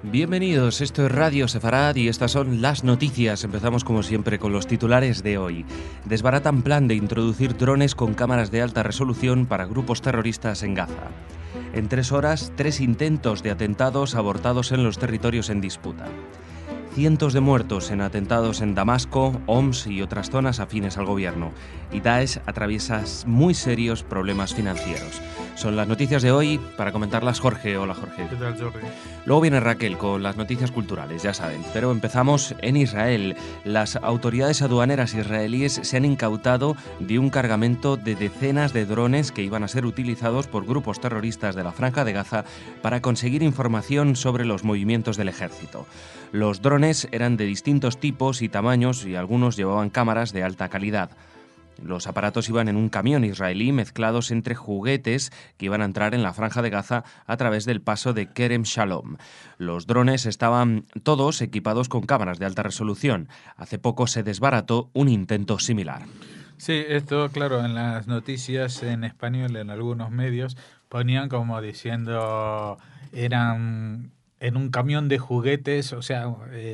Bienvenidos, esto es Radio Sefarad y estas son las noticias. Empezamos como siempre con los titulares de hoy. Desbaratan plan de introducir drones con cámaras de alta resolución para grupos terroristas en Gaza. En 3 horas, 3 intentos de atentados abortados en los territorios en disputa. Cientos de muertos en atentados en Damasco, Homs y otras zonas afines al gobierno. Y Daesh atraviesa muy serios problemas financieros. Son las noticias de hoy, para comentarlas Jorge. Hola Jorge. ¿Qué tal, Jorge? Luego viene Raquel con las noticias culturales, ya saben. Pero empezamos en Israel. Las autoridades aduaneras israelíes se han incautado de un cargamento de decenas de drones que iban a ser utilizados por grupos terroristas de la Franja de Gaza para conseguir información sobre los movimientos del ejército. Los drones eran de distintos tipos y tamaños y algunos llevaban cámaras de alta calidad. Los aparatos iban en un camión israelí mezclados entre juguetes que iban a entrar en la Franja de Gaza a través del paso de Kerem Shalom. Los drones estaban todos equipados con cámaras de alta resolución. Hace poco se desbarató un intento similar. Sí, esto, claro, en las noticias en español, en algunos medios, ponían como diciendo, eran en un camión de juguetes, o sea,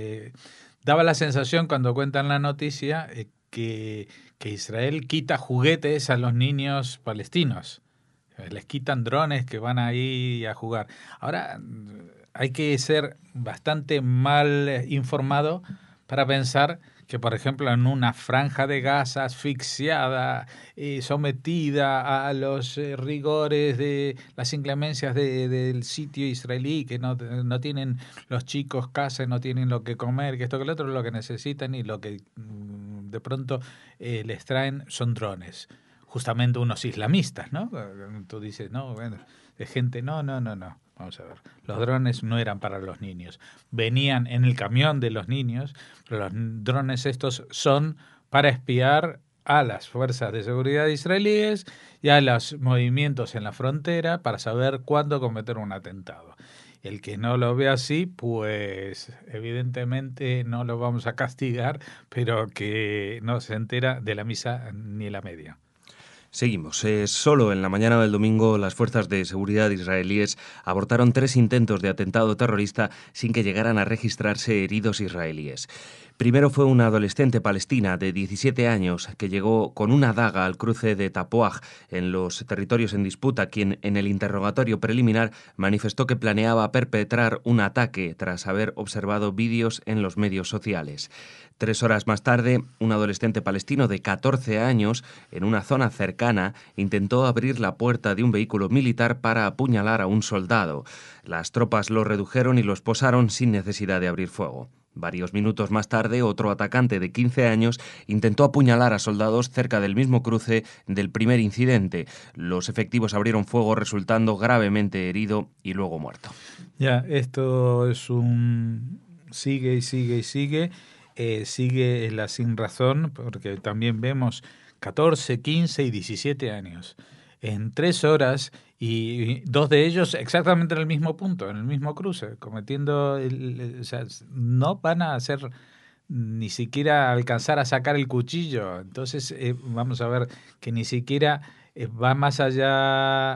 daba la sensación cuando cuentan la noticia que Israel quita juguetes a los niños palestinos. Les quitan drones que van ahí a jugar. Ahora, hay que ser bastante mal informado para pensar que, por ejemplo, en una franja de Gaza asfixiada, sometida a los rigores de las inclemencias del sitio israelí, que no tienen los chicos casa, no tienen lo que comer, que esto que lo otro, lo que necesitan y lo que de pronto les traen son drones. Justamente unos islamistas, ¿no? Tú dices, no, bueno, de gente, no. Vamos a ver, los drones no eran para los niños. Venían en el camión de los niños, pero los drones estos son para espiar a las fuerzas de seguridad israelíes y a los movimientos en la frontera para saber cuándo cometer un atentado. El que no lo ve así, pues evidentemente no lo vamos a castigar, pero que no se entera de la misa ni la media. Seguimos. Solo en la mañana del domingo las fuerzas de seguridad israelíes abortaron 3 intentos de atentado terrorista sin que llegaran a registrarse heridos israelíes. Primero fue una adolescente palestina de 17 años que llegó con una daga al cruce de Tapuaj en los territorios en disputa, quien en el interrogatorio preliminar manifestó que planeaba perpetrar un ataque tras haber observado vídeos en los medios sociales. 3 horas más tarde, un adolescente palestino de 14 años, en una zona cercana, intentó abrir la puerta de un vehículo militar para apuñalar a un soldado. Las tropas lo redujeron y lo esposaron sin necesidad de abrir fuego. Varios minutos más tarde, otro atacante de 15 años intentó apuñalar a soldados cerca del mismo cruce del primer incidente. Los efectivos abrieron fuego, resultando gravemente herido y luego muerto. Ya, esto es un sigue y sigue y sigue. Sigue la sin razón, porque también vemos 14, 15 y 17 años en 3 horas y 2 de ellos exactamente en el mismo punto, en el mismo cruce, cometiendo, o sea, no van a hacer ni siquiera alcanzar a sacar el cuchillo. Entonces, vamos a ver que ni siquiera va más allá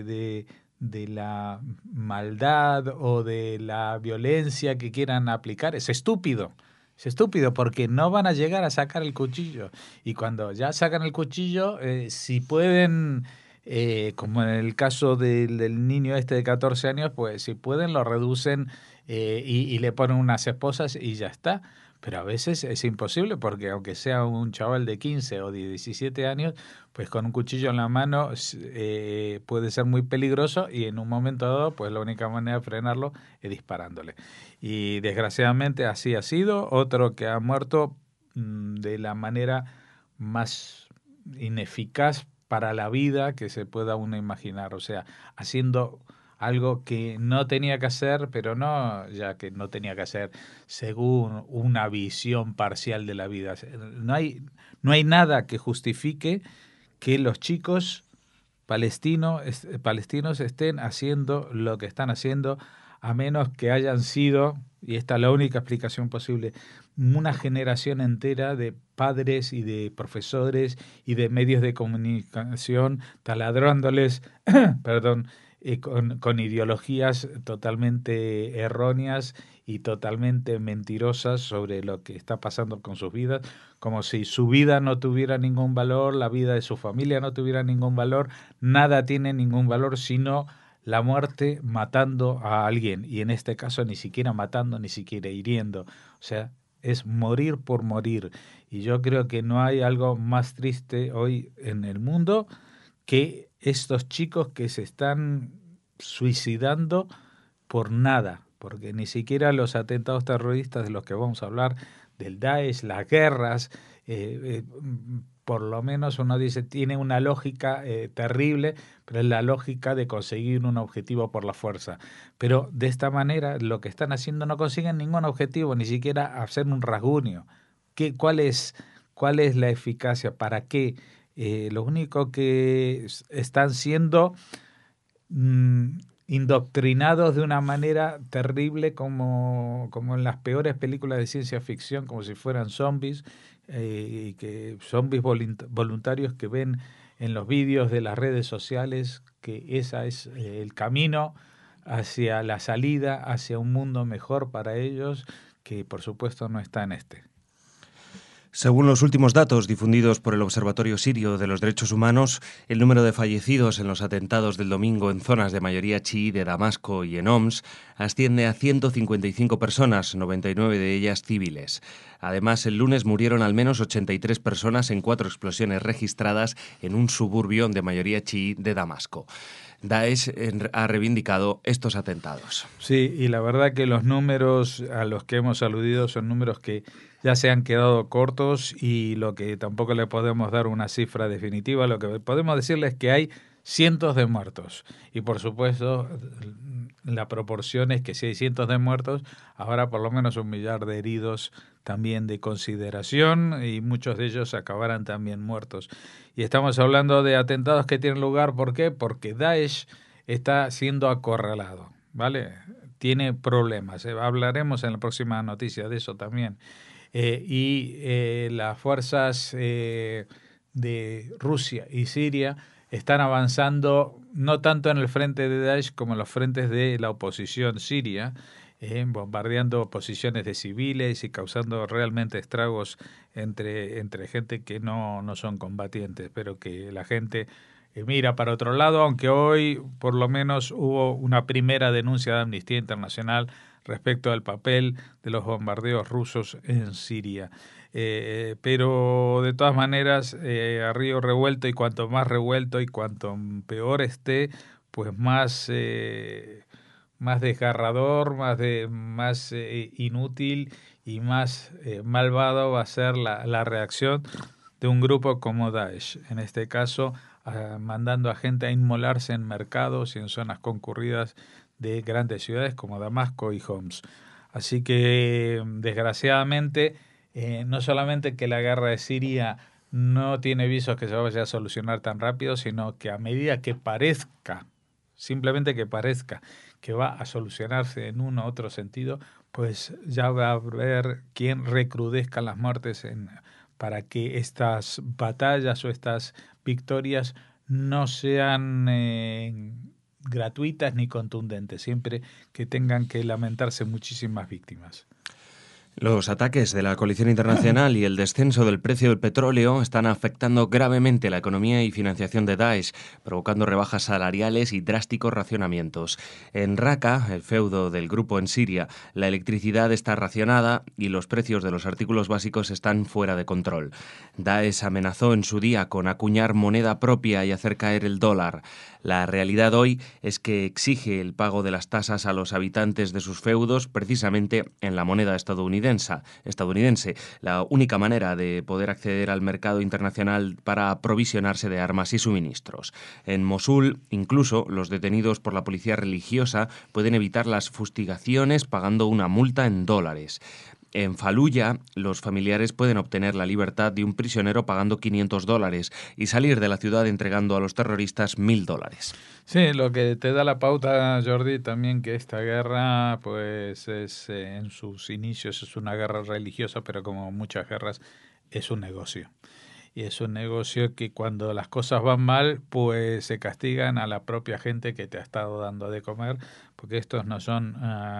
de la maldad o de la violencia que quieran aplicar. Es estúpido. Es estúpido porque no van a llegar a sacar el cuchillo. Y cuando ya sacan el cuchillo, si pueden, como en el caso del niño este de 14 años, pues si pueden lo reducen y le ponen unas esposas y ya está. Pero a veces es imposible porque aunque sea un chaval de 15 o de 17 años, pues con un cuchillo en la mano puede ser muy peligroso y en un momento dado, pues la única manera de frenarlo es disparándole. Y desgraciadamente así ha sido. Otro que ha muerto de la manera más ineficaz para la vida que se pueda uno imaginar. O sea, haciendo algo que no tenía que hacer, pero no ya que no tenía que hacer según una visión parcial de la vida. No hay nada que justifique que los chicos palestinos estén haciendo lo que están haciendo, a menos que hayan sido, y esta es la única explicación posible, una generación entera de padres y de profesores y de medios de comunicación taladrándoles perdón, con ideologías totalmente erróneas y totalmente mentirosas sobre lo que está pasando con sus vidas, como si su vida no tuviera ningún valor, la vida de su familia no tuviera ningún valor, nada tiene ningún valor sino la muerte matando a alguien, y en este caso ni siquiera matando, ni siquiera hiriendo, o sea, es morir por morir. Y yo creo que no hay algo más triste hoy en el mundo que estos chicos que se están suicidando por nada, porque ni siquiera los atentados terroristas de los que vamos a hablar, del Daesh, las guerras, por lo menos uno dice, tiene una lógica terrible, pero es la lógica de conseguir un objetivo por la fuerza. Pero de esta manera lo que están haciendo no consiguen ningún objetivo, ni siquiera hacer un rasguño. ¿Cuál es la eficacia? ¿Para qué? Lo único que están siendo indoctrinados de una manera terrible como en las peores películas de ciencia ficción, como si fueran zombies, y que zombies voluntarios que ven en los vídeos de las redes sociales que ese es el camino hacia la salida, hacia un mundo mejor para ellos, que por supuesto no está en este. Según los últimos datos difundidos por el Observatorio Sirio de los Derechos Humanos, el número de fallecidos en los atentados del domingo en zonas de mayoría chií de Damasco y en Homs asciende a 155 personas, 99 de ellas civiles. Además, el lunes murieron al menos 83 personas en 4 explosiones registradas en un suburbio de mayoría chií de Damasco. Daesh ha reivindicado estos atentados. Sí, y la verdad que los números a los que hemos aludido son números que ya se han quedado cortos, y lo que tampoco le podemos dar una cifra definitiva. Lo que podemos decirles es que hay cientos de muertos, y por supuesto la proporción es que si hay cientos de muertos, habrá por lo menos 1 millar de heridos también de consideración, y muchos de ellos acabarán también muertos. Y estamos hablando de atentados que tienen lugar, ¿por qué? Porque Daesh está siendo acorralado, ¿vale? Tiene problemas, hablaremos en la próxima noticia de eso también. Las fuerzas de Rusia y Siria están avanzando no tanto en el frente de Daesh como en los frentes de la oposición siria, bombardeando posiciones de civiles y causando realmente estragos entre gente que no son combatientes, pero que la gente mira para otro lado, aunque hoy por lo menos hubo una primera denuncia de Amnistía Internacional respecto al papel de los bombardeos rusos en Siria. Pero de todas maneras, a río revuelto, y cuanto más revuelto y cuanto peor esté, pues más desgarrador, más inútil y más malvado va a ser la reacción de un grupo como Daesh. En este caso, mandando a gente a inmolarse en mercados y en zonas concurridas de grandes ciudades como Damasco y Homs. Así que, desgraciadamente, no solamente que la guerra de Siria no tiene visos que se vaya a solucionar tan rápido, sino que a medida que parezca, simplemente que parezca que va a solucionarse en uno u otro sentido, pues ya va a haber quien recrudezca las muertes para que estas batallas o estas victorias no sean gratuitas ni contundentes, siempre que tengan que lamentarse muchísimas víctimas. Los ataques de la coalición internacional y el descenso del precio del petróleo están afectando gravemente la economía y financiación de Daesh, provocando rebajas salariales y drásticos racionamientos. En Raqqa, el feudo del grupo en Siria, la electricidad está racionada y los precios de los artículos básicos están fuera de control. Daesh amenazó en su día con acuñar moneda propia y hacer caer el dólar. La realidad hoy es que exige el pago de las tasas a los habitantes de sus feudos precisamente en la moneda estadounidense, la única manera de poder acceder al mercado internacional para aprovisionarse de armas y suministros. En Mosul, incluso, los detenidos por la policía religiosa pueden evitar las fustigaciones pagando una multa en dólares. En Faluya, los familiares pueden obtener la libertad de un prisionero pagando $500 y salir de la ciudad entregando a los terroristas $1.000. Sí, lo que te da la pauta, Jordi, también que esta guerra, pues en sus inicios es una guerra religiosa, pero como muchas guerras es un negocio. y es un negocio que cuando las cosas van mal, pues se castigan a la propia gente que te ha estado dando de comer, porque estos no son...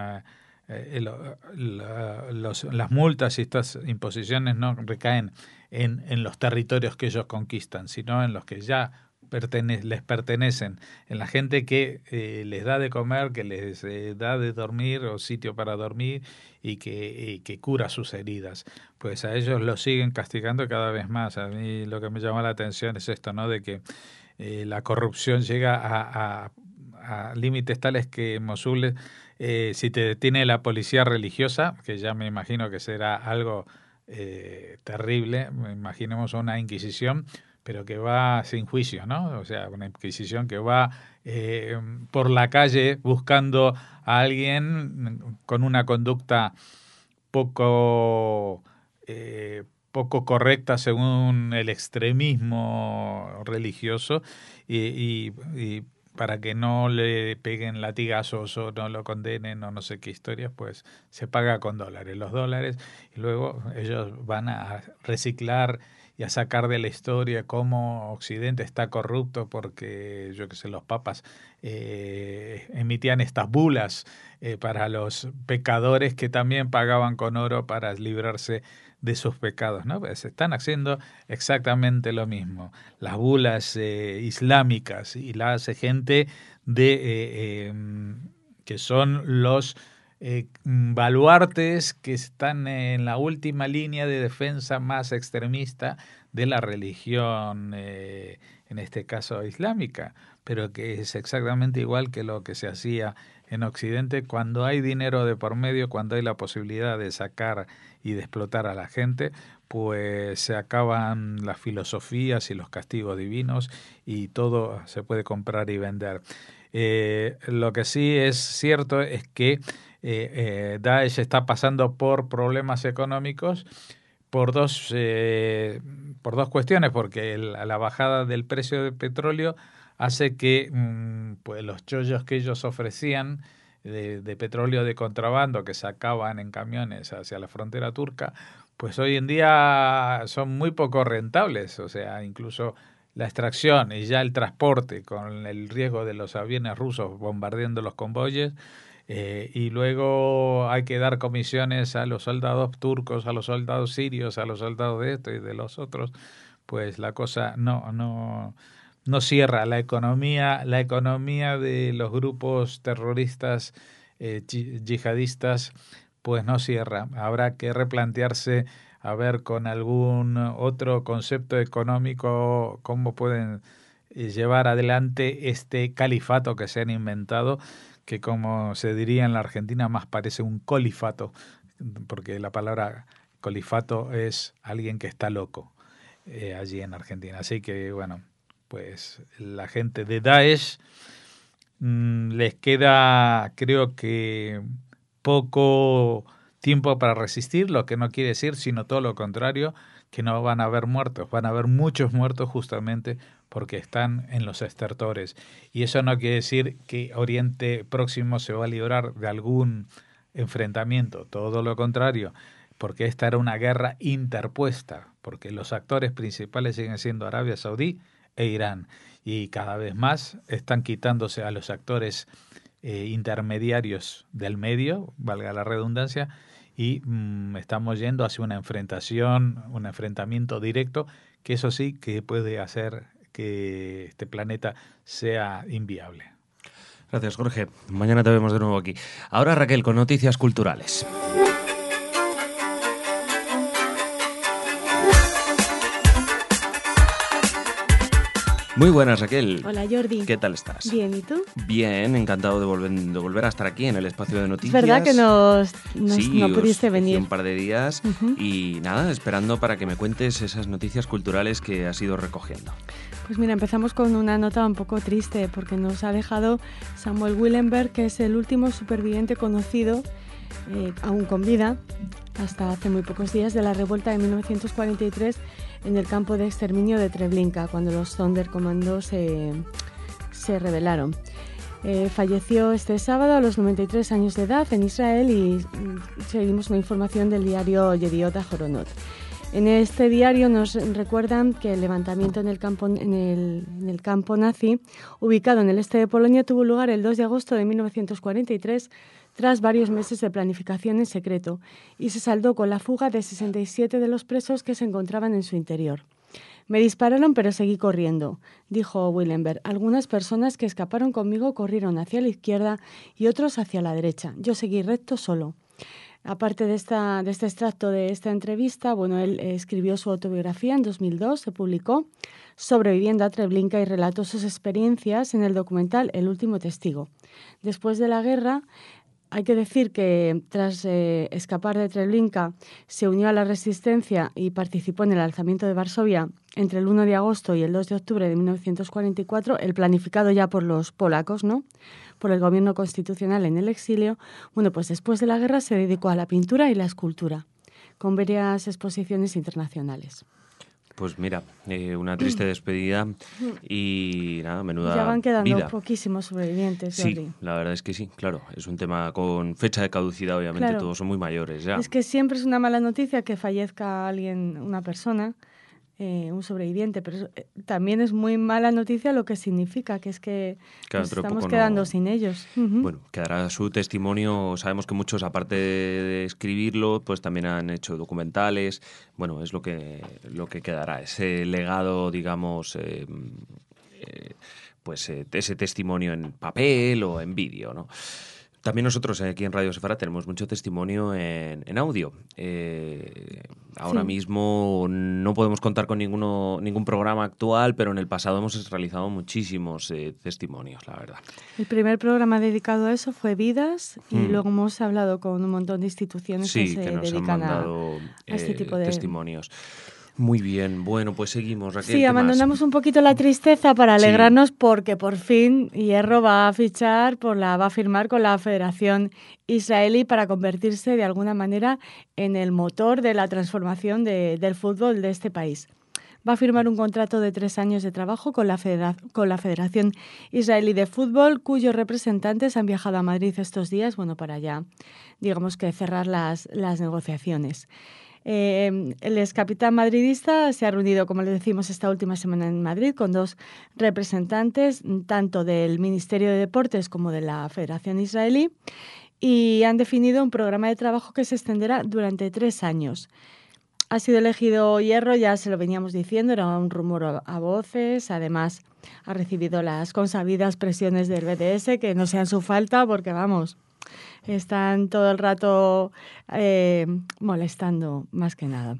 las multas y estas imposiciones no recaen en los territorios que ellos conquistan, sino en los que ya les pertenecen, en la gente que les da de comer, que les da de dormir o sitio para dormir y que cura sus heridas. Pues a ellos los siguen castigando cada vez más. A mí lo que me llama la atención es esto, ¿no? De que la corrupción llega a límites tales que Mosul, si te detiene la policía religiosa, que ya me imagino que será algo terrible, imaginemos una inquisición, pero que va sin juicio, ¿no? O sea, una inquisición que va por la calle buscando a alguien con una conducta poco poco correcta según el extremismo religioso y para que no le peguen latigazos o no lo condenen o no sé qué historias, pues se paga con dólares, los dólares, y luego ellos van a reciclar y a sacar de la historia cómo Occidente está corrupto porque, yo qué sé, los papas emitían estas bulas para los pecadores que también pagaban con oro para librarse de sus pecados, ¿no? Pues están haciendo exactamente lo mismo. Las bulas islámicas y la hace gente que son los baluartes que están en la última línea de defensa más extremista de la religión, en este caso islámica, pero que es exactamente igual que lo que se hacía en Occidente cuando hay dinero de por medio, cuando hay la posibilidad de sacar y de explotar a la gente, pues se acaban las filosofías y los castigos divinos y todo se puede comprar y vender. Lo que sí es cierto es que Daesh está pasando por problemas económicos por dos cuestiones, porque la bajada del precio del petróleo hace que pues los chollos que ellos ofrecían de petróleo de contrabando que sacaban en camiones hacia la frontera turca, pues hoy en día son muy poco rentables, o sea, incluso la extracción y ya el transporte con el riesgo de los aviones rusos bombardeando los convoyes, y luego hay que dar comisiones a los soldados turcos, a los soldados sirios, a los soldados de esto y de los otros, pues la cosa no cierra. La economía de los grupos terroristas yihadistas pues no cierra. Habrá que replantearse a ver con algún otro concepto económico cómo pueden llevar adelante este califato que se han inventado, que como se diría en la Argentina más parece un colifato, porque la palabra colifato es alguien que está loco allí en Argentina. Así que bueno, pues la gente de Daesh les queda, creo que, poco tiempo para resistir, lo que no quiere decir, sino todo lo contrario, que no van a haber muertos, van a haber muchos muertos justamente porque están en los estertores. Y eso no quiere decir que Oriente Próximo se va a librar de algún enfrentamiento, todo lo contrario, porque esta era una guerra interpuesta, porque los actores principales siguen siendo Arabia Saudí e Irán, y cada vez más están quitándose a los actores intermediarios del medio, valga la redundancia, y estamos yendo hacia una enfrentación, un enfrentamiento directo, que eso sí que puede hacer que este planeta sea inviable. Gracias, Jorge. Mañana te vemos de nuevo aquí. Ahora, Raquel, con noticias culturales. Muy buenas, Raquel. Hola, Jordi. ¿Qué tal estás? Bien, ¿y tú? Bien, encantado de volver a estar aquí en el espacio de noticias. Es verdad que sí, no pudiste venir. Un par de días y nada, esperando para que me cuentes esas noticias culturales que has ido recogiendo. Pues mira, empezamos con una nota un poco triste porque nos ha dejado Samuel Willenberg, que es el último superviviente conocido, aún con vida, hasta hace muy pocos días, de la revuelta de 1943 en el campo de exterminio de Treblinka, cuando los Sonderkommando se rebelaron. Falleció este sábado a los 93 años de edad en Israel y seguimos una información del diario Yediot Ahronot. En este diario nos recuerdan que el levantamiento en el campo nazi, ubicado en el este de Polonia, tuvo lugar el 2 de agosto de 1943, tras varios meses de planificación en secreto, y se saldó con la fuga de 67 de los presos que se encontraban en su interior. Me dispararon, pero seguí corriendo, dijo Willenberg. Algunas personas que escaparon conmigo corrieron hacia la izquierda y otros hacia la derecha. Yo seguí recto solo. Aparte de este extracto de esta entrevista, él escribió su autobiografía en 2002, se publicó, Sobreviviendo a Treblinka, y relató sus experiencias en el documental El último testigo. Después de la guerra, hay que decir que tras escapar de Treblinka se unió a la resistencia y participó en el alzamiento de Varsovia entre el 1 de agosto y el 2 de octubre de 1944, el planificado ya por los polacos, ¿no?, por el gobierno constitucional en el exilio. Pues después de la guerra se dedicó a la pintura y la escultura, con varias exposiciones internacionales. Pues mira, una triste despedida y nada, menuda ya van quedando vida. Poquísimos sobrevivientes, Jordi. Sí, la verdad es que sí, claro. Es un tema con fecha de caducidad, obviamente, claro. Todos son muy mayores ya. Es que siempre es una mala noticia que fallezca alguien, una persona, un sobreviviente, pero también es muy mala noticia lo que significa, que es que claro, nos estamos quedando sin ellos. Bueno, quedará su testimonio. Sabemos que muchos, aparte de escribirlo, pues también han hecho documentales. Bueno, es lo que quedará, ese legado, digamos, ese testimonio en papel o en vídeo, ¿no? También nosotros aquí en Radio Sefarad tenemos mucho testimonio en audio. Ahora mismo no podemos contar con ningún programa actual, pero en el pasado hemos realizado muchísimos testimonios, la verdad. El primer programa dedicado a eso fue Vidas y luego hemos hablado con un montón de instituciones que se nos dedican han mandado, a este tipo de testimonios. Muy bien, bueno, pues seguimos, Raquel. Sí, abandonamos un poquito la tristeza para alegrarnos porque por fin Hierro va a firmar con la Federación Israelí para convertirse de alguna manera en el motor de la transformación del fútbol de este país. Va a firmar un contrato de 3 años de trabajo con la Federación Israelí de Fútbol, cuyos representantes han viajado a Madrid estos días, para ya, digamos que cerrar las negociaciones. El ex capitán madridista se ha reunido, como les decimos, esta última semana en Madrid con 2 representantes, tanto del Ministerio de Deportes como de la Federación Israelí, y han definido un programa de trabajo que se extenderá durante 3 años. Ha sido elegido Hierro, ya se lo veníamos diciendo, era un rumor a voces. Además, ha recibido las consabidas presiones del BDS, que no sean su falta porque, están todo el rato molestando más que nada.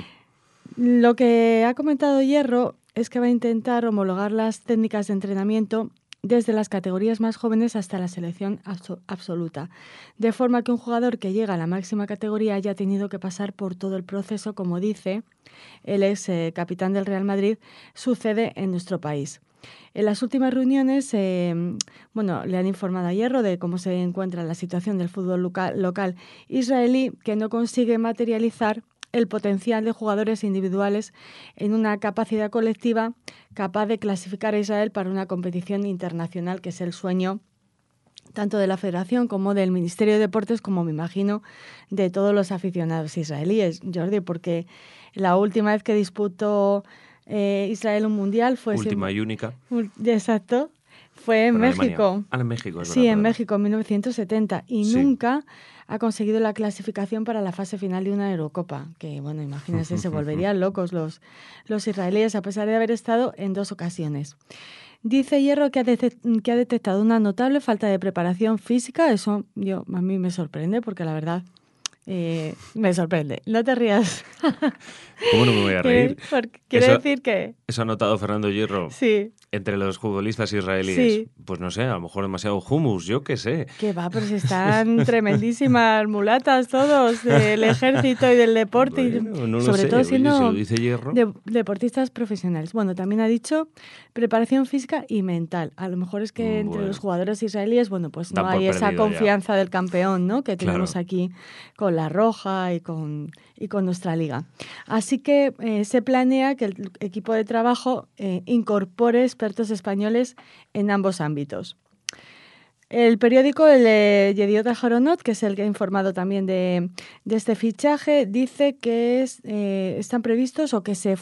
Lo que ha comentado Hierro es que va a intentar homologar las técnicas de entrenamiento desde las categorías más jóvenes hasta la selección absoluta, de forma que un jugador que llega a la máxima categoría haya tenido que pasar por todo el proceso, como dice el ex capitán del Real Madrid, sucede en nuestro país. En las últimas reuniones, le han informado a Hierro de cómo se encuentra la situación del fútbol local israelí, que no consigue materializar el potencial de jugadores individuales en una capacidad colectiva capaz de clasificar a Israel para una competición internacional, que es el sueño tanto de la Federación como del Ministerio de Deportes, como me imagino de todos los aficionados israelíes, Jordi, porque la última vez que disputó Israel un mundial fue... Última y única. Exacto. Fue en México. En México, sí, en México, en 1970. Y nunca ha conseguido la clasificación para la fase final de una Eurocopa. Que, imagínense, se volverían locos los israelíes, a pesar de haber estado en 2 ocasiones. Dice Hierro que ha detectado una notable falta de preparación física. Eso a mí me sorprende, porque la verdad... me sorprende. No te rías. ¿Cómo no me voy a reír? Quiere decir que... ¿Eso ha notado Fernando Hierro? Sí. Entre los futbolistas israelíes. Sí. Pues no sé, a lo mejor demasiado hummus, yo qué sé. Que va, pero si están tremendísimas mulatas todos del ejército y del deporte. Bueno, sobre todo siendo si lo dice Hierro. Deportistas profesionales. También ha dicho preparación física y mental. A lo mejor es que entre los jugadores israelíes, pues no hay esa confianza del campeón, ¿no?, que tenemos aquí con la Roja y con nuestra liga. Así que se planea que el equipo de trabajo incorpore expertos españoles en ambos ámbitos. El periódico, el Yediot Aharonot, que es el que ha informado también de este fichaje, dice que están previstos o que se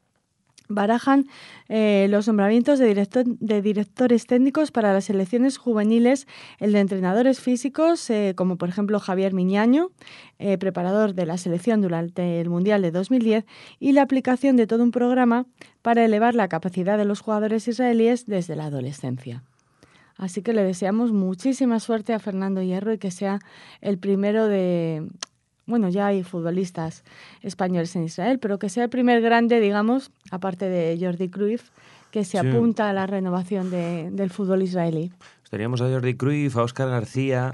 barajan los nombramientos de directores técnicos para las selecciones juveniles, el de entrenadores físicos, como por ejemplo Javier Miñaño, preparador de la selección durante el Mundial de 2010, y la aplicación de todo un programa para elevar la capacidad de los jugadores israelíes desde la adolescencia. Así que le deseamos muchísima suerte a Fernando Hierro y que sea el primero de... Bueno, ya hay futbolistas españoles en Israel, pero que sea el primer grande, digamos, aparte de Jordi Cruyff, que se apunta a la renovación del fútbol israelí. Teníamos a Jordi Cruyff, a Óscar García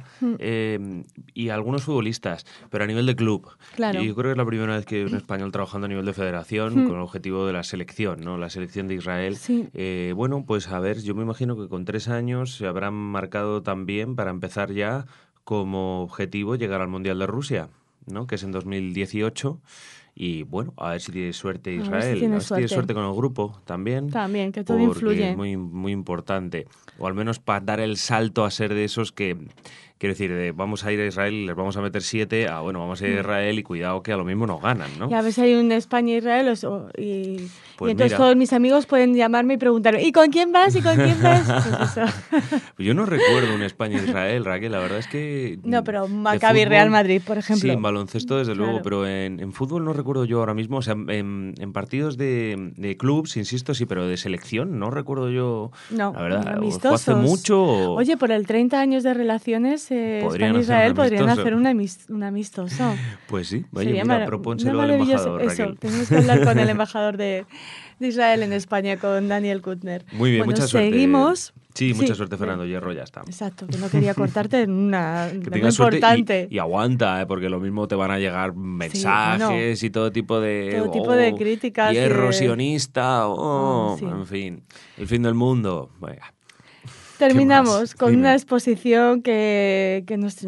y a algunos futbolistas, pero a nivel de club. Claro. Y yo creo que es la primera vez que un español trabajando a nivel de federación con el objetivo de la selección, ¿no? La selección de Israel. Sí. Bueno, pues a ver, yo me imagino que con 3 años se habrán marcado también para empezar ya como objetivo llegar al Mundial de Rusia, ¿no? Que es en 2018. Y bueno, a ver si tiene suerte Israel, a ver si tiene suerte con el grupo también. También, que todo influye. Es muy, muy importante. O al menos para dar el salto a ser de esos que, quiero decir, vamos a ir a Israel y les vamos a meter 7, bueno, vamos a ir a Israel y cuidado que a lo mismo nos ganan, ¿no? Y a veces hay un España-Israel y Pues entonces mira, todos mis amigos pueden llamarme y preguntarme, ¿y con quién vas? ¿Y con quién vas? Pues eso. Yo no recuerdo un España-Israel, Raquel, la verdad es que... No, pero Maccabi Real Madrid, por ejemplo. Sí, en baloncesto desde luego, Claro. pero en fútbol no recuerdo yo ahora mismo, o sea, en partidos de clubs, insisto, sí, pero de selección no recuerdo yo, No, la verdad, amistosos. ¿fue hace mucho? Oye, por el 30 años de relaciones, España-Israel podrían hacer un amistoso. Pues sí, vaya, Sería mira, propónselo al embajador, eso, Raquel. tenemos que hablar con el embajador de Israel en España, con Daniel Kuttner. Muy bien, bueno, mucha suerte. seguimos. Sí, mucha suerte, Fernando Hierro, ya está. Exacto, que no quería cortarte en una Que muy tengas suerte importante. y aguanta, porque lo mismo te van a llegar mensajes y todo tipo de críticas. Hierro sionista, sí. en fin, el fin del mundo. Venga. Terminamos con Dime. una exposición que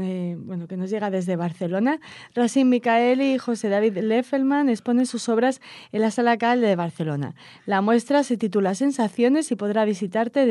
nos llega desde Barcelona. Rasim Micaeli y José David Lefelman exponen sus obras en la Sala Cal de Barcelona. La muestra se titula Sensaciones y podrá visitarte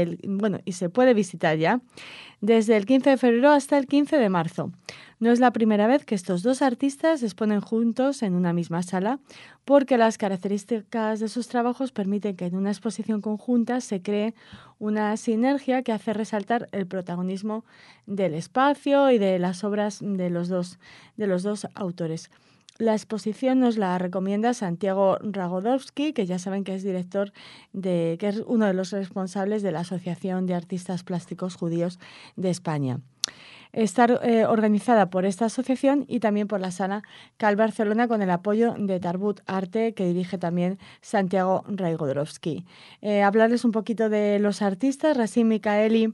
y se puede visitar ya desde el 15 de febrero hasta el 15 de marzo. No es la primera vez que estos dos artistas se exponen juntos en una misma sala, porque las características de sus trabajos permiten que en una exposición conjunta se cree una sinergia que hace resaltar el protagonismo del espacio y de las obras de los dos autores. La exposición nos la recomienda Santiago Ragodowski, que ya saben que es que es uno de los responsables de la Asociación de Artistas Plásticos Judíos de España. Está organizada por esta asociación y también por la Sala Cal Barcelona con el apoyo de Tarbut Arte, que dirige también Santiago Ragodowski. Hablarles un poquito de los artistas. Rasim Micaeli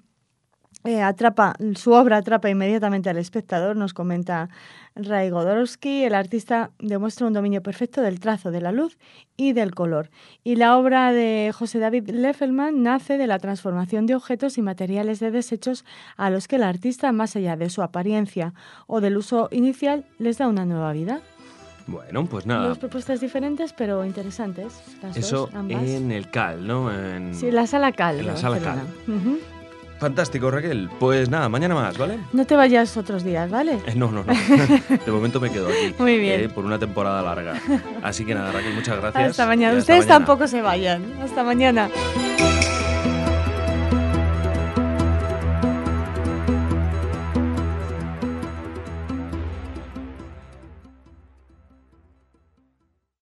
su obra atrapa inmediatamente al espectador, nos comenta Ragodowski. El artista demuestra un dominio perfecto del trazo, de la luz y del color. Y la obra de José David Lefelman nace de la transformación de objetos y materiales de desechos a los que el artista, más allá de su apariencia o del uso inicial, les da una nueva vida. Bueno, pues nada. Dos propuestas diferentes, pero interesantes. Eso dos, ambas. en el Cal, ¿no? Sí, la Sala Cal. En la Sala Cal. Uh-huh. Fantástico, Raquel. Pues nada, mañana más, ¿vale? No te vayas otros días, ¿vale? No. De momento me quedo aquí. Muy bien. Por una temporada larga. Así que nada, Raquel, muchas gracias. Hasta mañana. Hasta Ustedes mañana. tampoco se vayan. Hasta mañana.